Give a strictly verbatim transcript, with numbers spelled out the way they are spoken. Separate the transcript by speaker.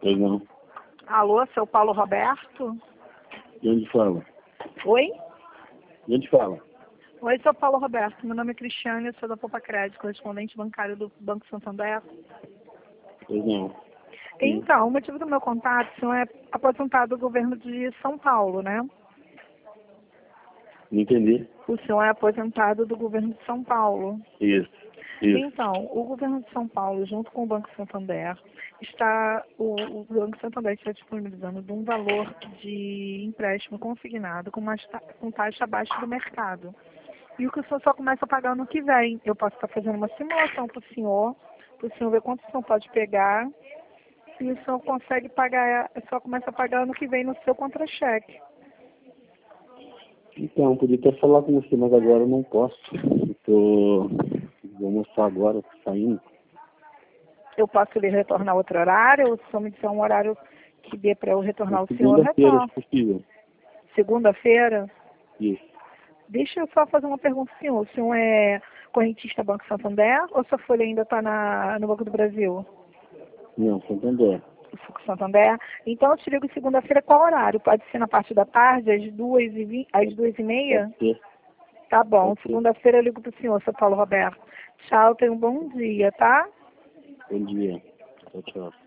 Speaker 1: Pois não.
Speaker 2: Alô, seu Paulo Roberto?
Speaker 1: De onde fala?
Speaker 2: Oi?
Speaker 1: De onde fala?
Speaker 2: Oi, seu Paulo Roberto. Meu nome é Cristiane, eu sou da Poupa Crédito, correspondente bancário do Banco Santander.
Speaker 1: Pois não.
Speaker 2: Então, o motivo do meu contato, o senhor é aposentado do governo de São Paulo, né?
Speaker 1: Não entendi.
Speaker 2: O senhor é aposentado do governo de São Paulo.
Speaker 1: Isso. Isso.
Speaker 2: Então, o governo de São Paulo, junto com o Banco Santander, está, o, o Banco Santander está disponibilizando de um valor de empréstimo consignado com, mais, ta- com taxa abaixo do mercado. E o que o senhor só começa a pagar ano que vem. Eu posso estar fazendo uma simulação para o senhor, para o senhor ver quanto o senhor pode pegar, e o senhor consegue pagar, só começa a pagar ano que vem no seu contra-cheque.
Speaker 1: Então, podia até falar com você, mas agora eu não posso. Eu tô... Vou mostrar agora, tô saindo.
Speaker 2: Eu posso lhe retornar outro horário, ou se o senhor me disser um horário que dê para eu retornar o senhor, eu
Speaker 1: Segunda-feira,
Speaker 2: retorno.
Speaker 1: se possível.
Speaker 2: Segunda-feira?
Speaker 1: Isso.
Speaker 2: Deixa eu só fazer uma pergunta ao senhor. O senhor é correntista Banco Santander ou sua folha ainda está no Banco do Brasil?
Speaker 1: Não, Santander.
Speaker 2: O Santander? Então eu te ligo segunda-feira, qual horário? Pode ser na parte da tarde, às duas e, vinte, às duas e meia?
Speaker 1: Pode ser.
Speaker 2: Tá bom.
Speaker 1: Pode ser.
Speaker 2: Segunda-feira eu ligo para o senhor, seu Paulo Roberto. Tchau, tenha um bom dia, tá?
Speaker 1: Bom dia. Tchau, tchau.